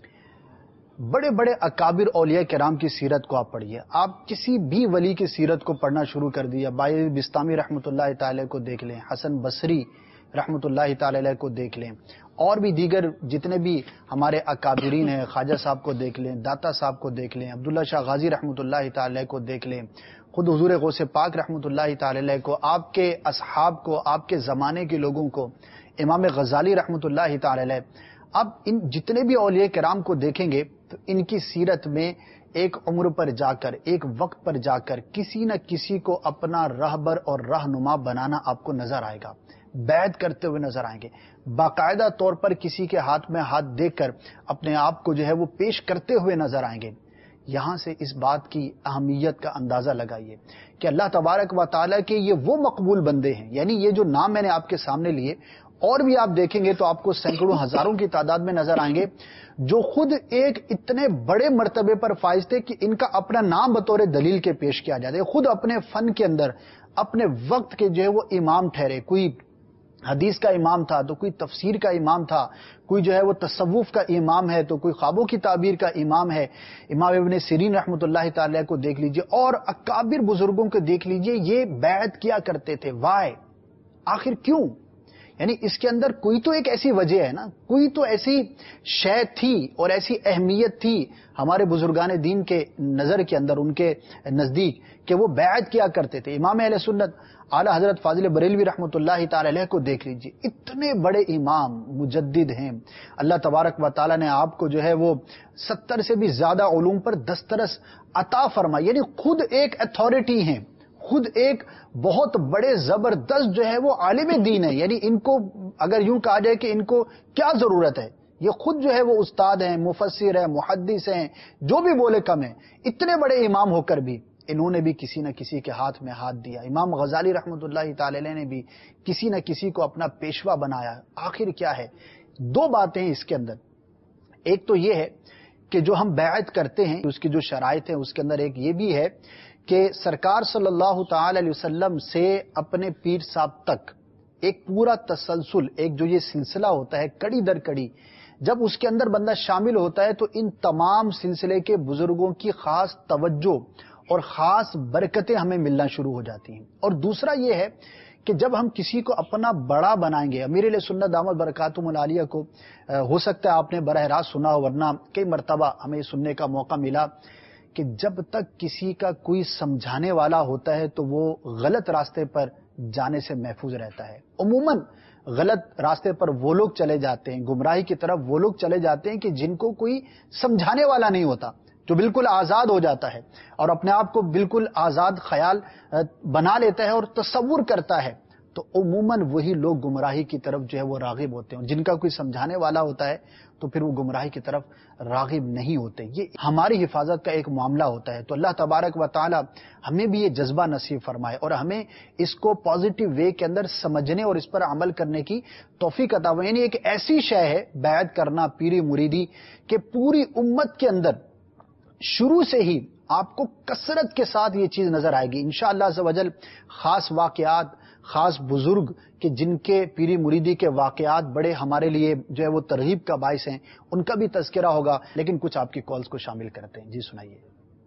بڑے بڑے اکابر اولیاء کرام کی سیرت کو آپ پڑھیے، آپ کسی بھی ولی کی سیرت کو پڑھنا شروع کر دیا، بائی بستامی رحمۃ اللہ تعالی کو دیکھ لیں، حسن بصری رحمۃ اللہ تعالی علیہ کو دیکھ لیں، اور بھی دیگر جتنے بھی ہمارے اکابرین ہیں، خواجہ صاحب کو دیکھ لیں، داتا صاحب کو دیکھ لیں، عبداللہ شاہ غازی رحمۃ اللہ تعالی کو دیکھ لیں، خود حضور غوث پاک رحمۃ اللہ تعالی علیہ کو، آپ کے اصحاب کو، آپ کے زمانے کے لوگوں کو، امام غزالی رحمۃ اللہ تعالی علیہ، اب ان جتنے بھی اولیاء کرام کو دیکھیں گے تو ان کی سیرت میں ایک عمر پر جا کر، ایک وقت پر جا کر کسی نہ کسی کو اپنا رہبر اور رہنما بنانا آپ کو نظر آئے گا، بیعت کرتے ہوئے نظر آئیں گے، باقاعدہ طور پر کسی کے ہاتھ میں ہاتھ دے کر اپنے آپ کو جو ہے وہ پیش کرتے ہوئے نظر آئیں گے۔ یہاں سے اس بات کی اہمیت کا اندازہ لگائیے کہ اللہ تبارک و تعالیٰ کے یہ وہ مقبول بندے ہیں، یعنی یہ جو نام میں نے آپ کے سامنے لیے، اور بھی آپ دیکھیں گے تو آپ کو سینکڑوں ہزاروں کی تعداد میں نظر آئیں گے جو خود ایک اتنے بڑے مرتبے پر فائز تھے کہ ان کا اپنا نام بطور دلیل کے پیش کیا جاتا ہے، خود اپنے فن کے اندر اپنے وقت کے جو ہے وہ امام ٹھہرے، کوئی حدیث کا امام تھا تو کوئی تفسیر کا امام تھا، کوئی جو ہے وہ تصوف کا امام ہے تو کوئی خوابوں کی تعبیر کا امام ہے، امام ابن سیرین رحمۃ اللہ تعالی کو دیکھ لیجئے، اور اکابر بزرگوں کو دیکھ لیجئے، یہ بیعت کیا کرتے تھے۔ وائے، آخر کیوں؟ یعنی اس کے اندر کوئی تو ایک ایسی وجہ ہے نا، کوئی تو ایسی شے تھی اور ایسی اہمیت تھی ہمارے بزرگان دین کے نظر کے اندر، ان کے نزدیک، کہ وہ بیعت کیا کرتے تھے۔ امام اہل سنت اعلی حضرت فاضل بریلوی رحمۃ اللہ تعالی علیہ کو دیکھ لیجیے، اتنے بڑے امام مجدد ہیں، اللہ تبارک و تعالی نے آپ کو جو ہے وہ ستر سے بھی زیادہ علوم پر دسترس عطا فرمائی، یعنی خود ایک اتھارٹی ہیں، خود ایک بہت بڑے زبردست جو ہے وہ عالم دین ہے، یعنی ان کو اگر یوں کہا جائے کہ ان کو کیا ضرورت ہے، یہ خود جو ہے وہ استاد ہیں، مفسر ہیں، محدث ہیں، جو بھی بولے کم ہیں، اتنے بڑے امام ہو کر بھی انہوں نے بھی کسی نہ کسی کے ہاتھ میں ہاتھ دیا۔ امام غزالی رحمۃ اللہ تعالی علیہ نے بھی کسی نہ کسی کو اپنا پیشوا بنایا۔ آخر کیا ہے؟ دو باتیں ہیں اس کے اندر، ایک تو یہ ہے کہ جو ہم بیعت کرتے ہیں اس کی جو شرائط ہیں، اس کے اندر ایک یہ بھی ہے کہ سرکار صلی اللہ تعالی علیہ وسلم سے اپنے پیر صاحب تک ایک پورا تسلسل، ایک جو یہ سلسلہ ہوتا ہے کڑی در کڑی، جب اس کے اندر بندہ شامل ہوتا ہے تو ان تمام سلسلے کے بزرگوں کی خاص توجہ اور خاص برکتیں ہمیں ملنا شروع ہو جاتی ہیں۔ اور دوسرا یہ ہے کہ جب ہم کسی کو اپنا بڑا بنائیں گے، امیر علیہ سنت دامت برکاتہم العالیہ کو ہو سکتا ہے آپ نے براہ راست سنا ہو، ورنہ کئی مرتبہ ہمیں سننے کا موقع ملا کہ جب تک کسی کا کوئی سمجھانے والا ہوتا ہے تو وہ غلط راستے پر جانے سے محفوظ رہتا ہے۔ عموماً غلط راستے پر وہ لوگ چلے جاتے ہیں، گمراہی کی طرف وہ لوگ چلے جاتے ہیں کہ جن کو کوئی سمجھانے والا نہیں ہوتا، جو بالکل آزاد ہو جاتا ہے اور اپنے آپ کو بالکل آزاد خیال بنا لیتا ہے اور تصور کرتا ہے، تو عموماً وہی لوگ گمراہی کی طرف جو ہے وہ راغب ہوتے ہیں۔ جن کا کوئی سمجھانے والا ہوتا ہے تو پھر وہ گمراہی کی طرف راغب نہیں ہوتے۔ یہ ہماری حفاظت کا ایک معاملہ ہوتا ہے۔ تو اللہ تبارک و تعالی ہمیں بھی یہ جذبہ نصیب فرمائے اور ہمیں اس کو پازیٹیو وے کے اندر سمجھنے اور اس پر عمل کرنے کی توفیق عطا فرمائے۔ یعنی ایک ایسی شے ہے بیعت کرنا پیری مریدی کہ پوری امت کے اندر شروع سے ہی آپ کو کثرت کے ساتھ یہ چیز نظر آئے گی انشاءاللہ عز و جل۔ خاص واقعات، خاص بزرگ کہ جن کے پیری مریدی کے واقعات بڑے ہمارے لیے جو ہے وہ ترغیب کا باعث ہیں، ان کا بھی تذکرہ ہوگا، لیکن کچھ آپ کی کالز کو شامل کرتے ہیں۔ جی سنائیے۔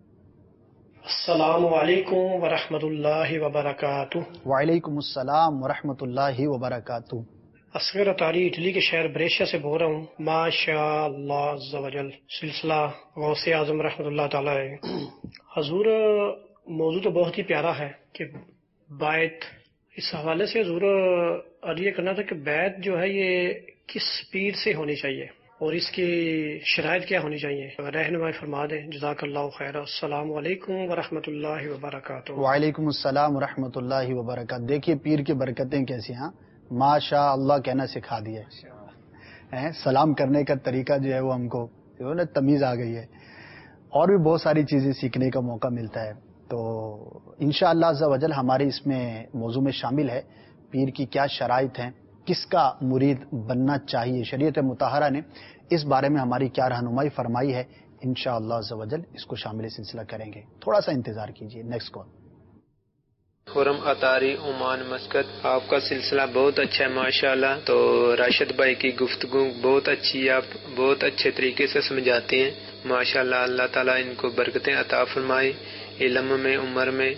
السلام علیکم ورحمۃ اللہ وبرکاتہ۔ وعلیکم السلام ورحمۃ اللہ وبرکاتہ۔ اصغر اطاری اٹلی کے شہر بریشیا سے بول رہا ہوں۔ ماشاء اللہ عز و جل، سلسلہ غوث اعظم رحمۃ اللہ تعالی علیہ۔ حضور، موضوع تو بہت ہی پیارا ہے کہ بیعت اس حوالے سے حضور اور یہ کرنا تھا کہ بیعت جو ہے یہ کس سپیڈ سے ہونی چاہیے اور اس کی شرائط کیا ہونی چاہیے، رہنمائی فرما دیں. جزاک اللہ خیر. السلام علیکم ورحمۃ اللہ وبرکاتہ. وعلیکم السلام ورحمۃ اللہ وبرکاتہ. دیکھیے پیر کی برکتیں کیسی ہیں. ماشاء اللہ کہنا سکھا دیا ہے. سلام کرنے کا طریقہ جو ہے وہ ہم کو جو ہے نا تمیز آ گئی ہے، اور بھی بہت ساری چیزیں سیکھنے کا موقع ملتا ہے. تو انشاءاللہ عز و جل ہمارے اس میں موضوع میں شامل ہے پیر کی کیا شرائط ہیں، کس کا مرید بننا چاہیے، شریعت مطہرہ نے اس بارے میں ہماری کیا رہنمائی فرمائی ہے. انشاءاللہ عز و جل اس کو شامل سلسلہ کریں گے. تھوڑا سا انتظار کیجیے. Next call. Khurram Attari Oman Muscat. آپ کا سلسلہ بہت اچھا ہے ماشاءاللہ. تو راشد بھائی کی گفتگو بہت اچھی، آپ بہت اچھے طریقے سے سمجھاتے ہیں ماشاءاللہ. اللہ تعالیٰ ان کو برکتیں عطا فرمائے علم میں، عمر میں.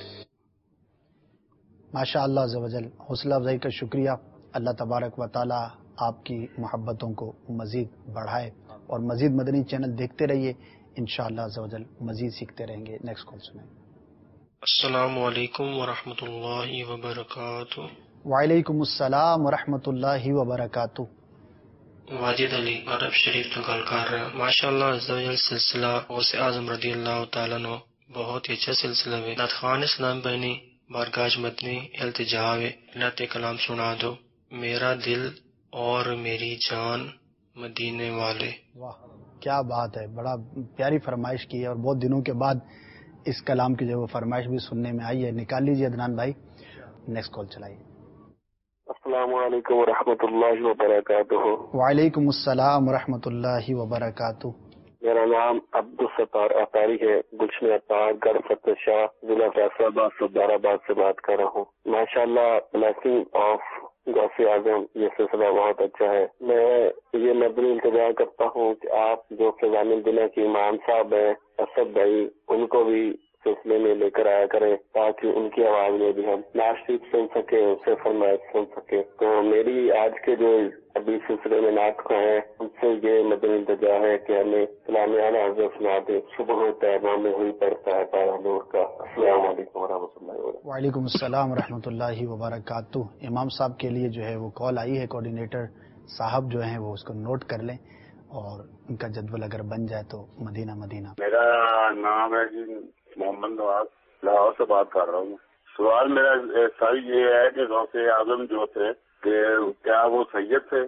ماشاءاللہ عز و جل. حوصلہ افزائی کا شکریہ. اللہ تبارک و تعالی آپ کی محبتوں کو مزید بڑھائے اور مزید مدنی چینل دیکھتے رہیے. انشاءاللہ عز و جل مزید سیکھتے رہیں گے. نیکسٹ کال سنیں. السلام علیکم ورحمۃ اللہ وبرکاتہ. وعلیکم السلام ورحمۃ اللہ وبرکاتہ. واجد علی عرب شریف تو گل کر رہا ہے. ماشاء اللہ عز و جل سلسلہ غوث اعظم رضی اللہ تعالیٰ عنہ بہت ہی اچھا سلسلہ ہے. نعت خوان اسلام بینی بارگاہ مدنی التجا ہے نعت کلام سنا دو. میرا دل اور میری جان مدینے والے. واہ کیا بات ہے، بڑا پیاری فرمائش کی ہے اور بہت دنوں کے بعد اس کلام کی جو وہ فرمائش بھی سننے میں آئی ہے. نکال لیجیے عدنان بھائی. نیکسٹ کال چلائیے. السلام علیکم ورحمۃ اللہ وبرکاتہ. وعلیکم السلام ورحمۃ اللہ وبرکاتہ. میرا نام عبدالستار اطاری ہے. گلشن اطار گڑھ فتح شاہ ضلع فیصل آباد سردار آباد سے بات کر رہا ہوں. ماشاءاللہ بلیسنگ آف غوث اعظم یہ سلسلہ بہت اچھا ہے. میں یہ مدنی التجا کرتا ہوں کہ آپ جو فضان الدنیا کے امام صاحب ہیں اسد بھائی، ان کو بھی سلسلے میں لے کر آیا کریں تاکہ ان کی آواز میں بھی ہم نعت شریف سن سکیں، ان سے فرمائش سن سکیں. تو میری آج کے جو ابھی سلسلے میں نعت کو ہیں ان سے یہ مدنی التجا ہے کہ ہمیں سلامیانہ حضرت سنا دیں. صبح ہوتا ہے نام میں ہوئی پڑتا ہے پارا نور کا. السلام علیکم ورحمۃ اللہ وبرکاتہ. وعلیکم السلام ورحمۃ اللہ وبرکاتہ. امام صاحب کے لیے جو ہے وہ کال آئی ہے. کوآرڈینیٹر صاحب جو ہیں وہ اس کو نوٹ کر لیں اور ان کا جدول اگر بن جائے تو مدینہ مدینہ. میرا نام ہے جی محمد نواز، لاہور سے بات کر رہا ہوں. سوال میرا سر یہ ہے کہ غوث اعظم جو تھے کہ کیا وہ سید تھے؟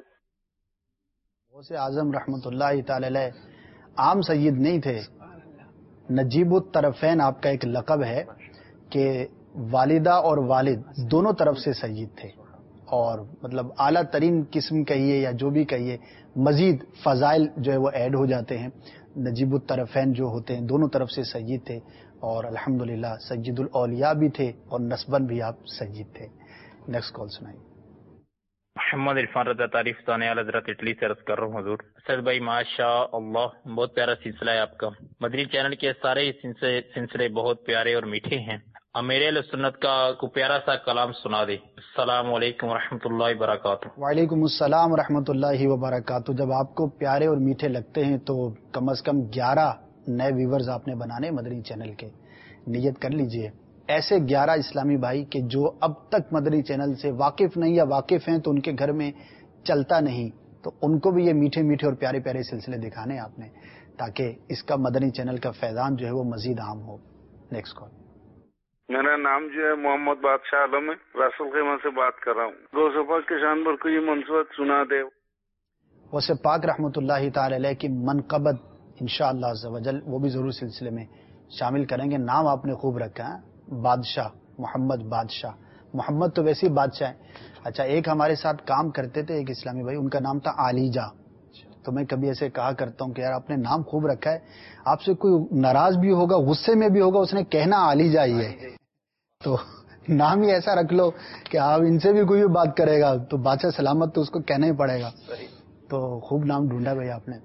غوث اعظم رحمۃ اللہ تعالی علیہ عام سید نہیں تھے. نجیب الطرفین آپ کا ایک لقب ہے کہ والدہ اور والد دونوں طرف سے سید تھے، اور مطلب اعلیٰ ترین قسم کہیے یا جو بھی کہیے مزید فضائل جو ہے وہ ایڈ ہو جاتے ہیں. نجیب الطرفین جو ہوتے ہیں دونوں طرف سے سید تھے، اور الحمدللہ سید الاولیاء بھی تھے اور نسباً بھی آپ سید تھے. نیکسٹ کال سنائیے. محمد عرفان رضا تعریف ثانیہ حضرت اٹلی سے عرض کر رہا ہوں. حضور اسد بھائی ماشاء اللہ بہت پیارا سلسلہ ہے آپ کا. مدنی چینل کے سارے سلسلے بہت پیارے اور میٹھے ہیں. امیر اہل سنت کا کو پیارا سا کلام سنا دے. السلام علیکم ورحمۃ اللہ وبرکاتہ. وعلیکم السلام ورحمۃ اللہ وبرکاتہ. جب آپ کو پیارے اور میٹھے لگتے ہیں تو کم از کم گیارہ نئے ویورز آپ نے بنانے مدنی چینل کے. نیت کر لیجئے ایسے گیارہ اسلامی بھائی کہ جو اب تک مدنی چینل سے واقف نہیں یا واقف ہیں تو ان کے گھر میں چلتا نہیں، تو ان کو بھی یہ میٹھے میٹھے اور پیارے پیارے سلسلے دکھانے آپ نے، تاکہ اس کا مدنی چینل کا فیضان جو ہے وہ مزید عام ہو. Next call. میرا نام جو ہے محمد بادشاہ عالم ہے، رسول خیمہ سے بات کر رہا ہوں. غوث پاک کے شان پر کوئی منصوبت سنا دے. غوث پاک رحمۃ اللہ تعالی علیہ کی منقبت انشاءاللہ عز و جل وہ بھی ضرور سلسلے میں شامل کریں گے. نام آپ نے خوب رکھا ہے بادشاہ، محمد بادشاہ. محمد تو ویسے ہی بادشاہ ہیں. اچھا ایک ہمارے ساتھ کام کرتے تھے ایک اسلامی بھائی، ان کا نام تھا عالیجہ. تو میں کبھی ایسے کہا کرتا ہوں کہ یار آپ نے نام خوب رکھا ہے، آپ سے کوئی ناراض بھی ہوگا غصے میں بھی ہوگا اس نے کہنا عالیجہ ہی ہے، تو نام ہی ایسا رکھ لو کہ آپ ان سے بھی کوئی بھی بات کرے گا تو بادشاہ سلامت تو اس کو کہنا ہی پڑے گا. تو خوب نام ڈھونڈا بھائی آپ نے.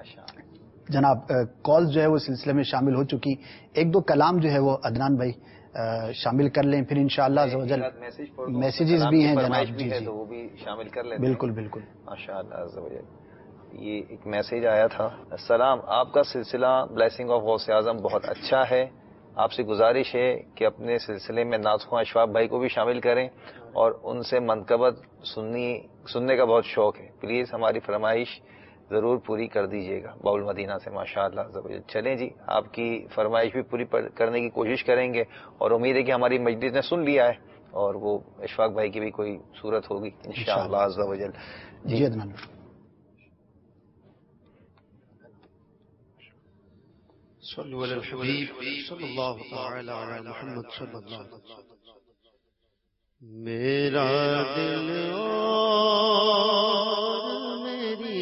جناب کال جو ہے وہ سلسلے میں شامل ہو چکی. ایک دو کلام جو ہے وہ عدنان بھائی شامل کر لیں، پھر انشاءاللہ عز و جل میسیجز بھی ہیں جناب. جی جی وہ بھی شامل کر لیں. بالکل بالکل. ماشاءاللہ عز و جل. یہ ایک میسیج آیا تھا. السلام، آپ کا سلسلہ بلیسنگ آف غوث اعظم بہت اچھا ہے. آپ سے گزارش ہے کہ اپنے سلسلے میں نعت خواں اشفاق بھائی کو بھی شامل کریں، اور ان سے منقبت سننی سننے کا بہت شوق ہے، پلیز ہماری فرمائش ضرور پوری کر دیجیے گا باول مدینہ سے. ماشاء اللہ. چلیں جی، آپ کی فرمائش بھی پوری کرنے کی کوشش کریں گے، اور امید ہے کہ ہماری مجلس نے سن لیا ہے اور وہ اشفاق بھائی کی بھی کوئی صورت ہوگی انشاءاللہ عز و جل. جی ادنان صلو علی الحبیب صلی اللہ تعالی علی محمد صلی اللہ علیہ وسلم. میرا دل اور میری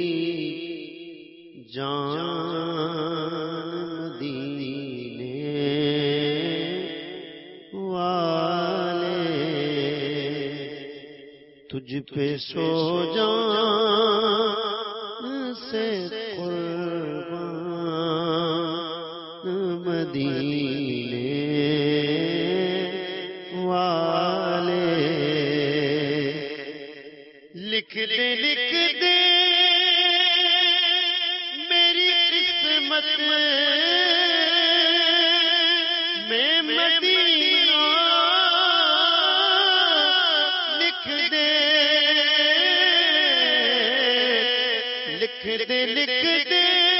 جان مدینے والے تجھ پہ سو جان سے مدینے والے لکھ دے لکھ دے میری قسمت میں مدینہ لکھ دے لکھ دے لکھ دے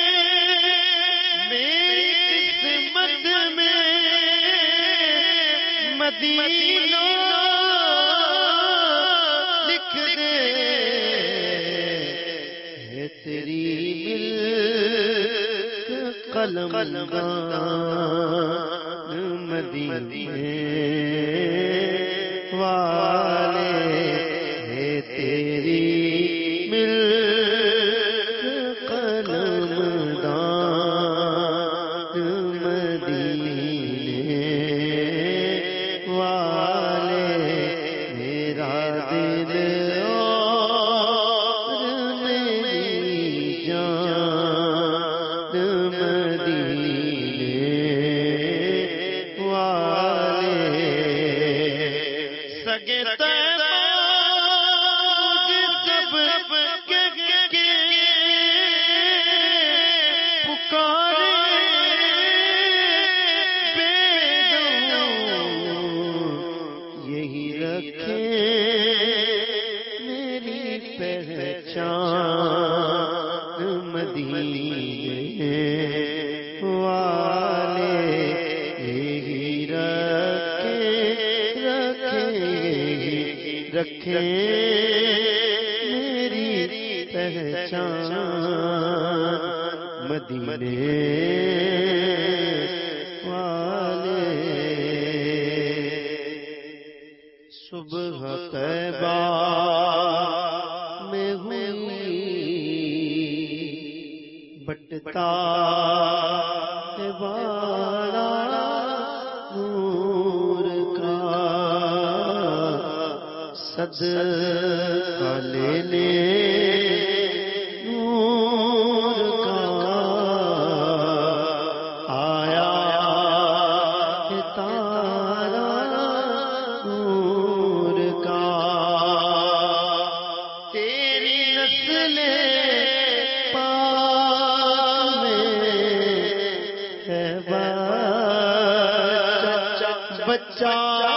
مدینہ لکھ دے ہے تیری ملک قلم مدینے والے ہے تیری ملک قلم میری پہچان مدینے والے. صبح طیبہ میں ہوئی بٹتا بارہ نور کا صدقہ لے لے نور کا آیا تارا نور کا تیری نسل پاک میں ہے بچہ بچہ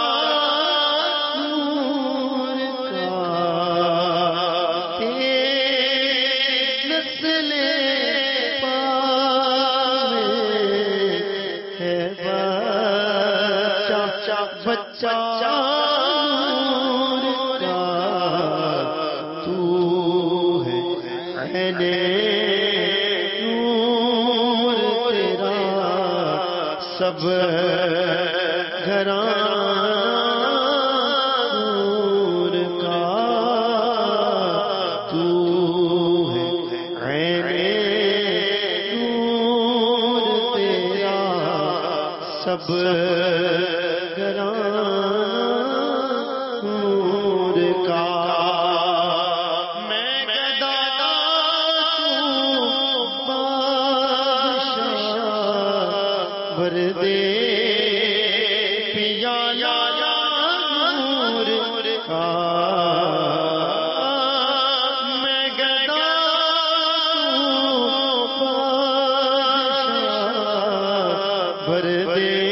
سب گھرانہ نور کا تو ہے عین نور تیرا سب گھرانہ نور کا. دے پیا نور کا میں گدا بھر دے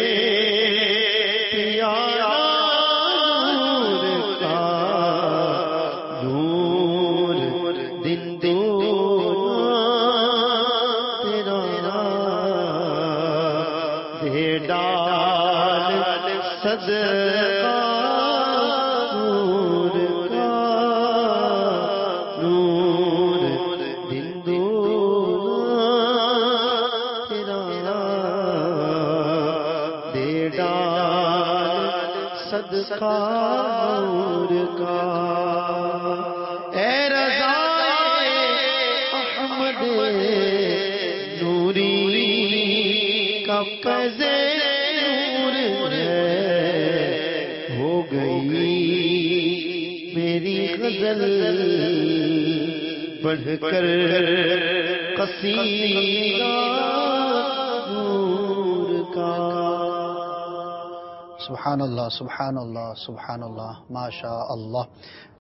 صدقہ نور کا، اے رضا احمد نوری کا فیض نور ہے، ہو گئی میری غزل بڑھ کر قصیدہ نور کا۔ سبحان اللہ، سبحان اللہ، سبحان اللہ، ما شاء اللہ۔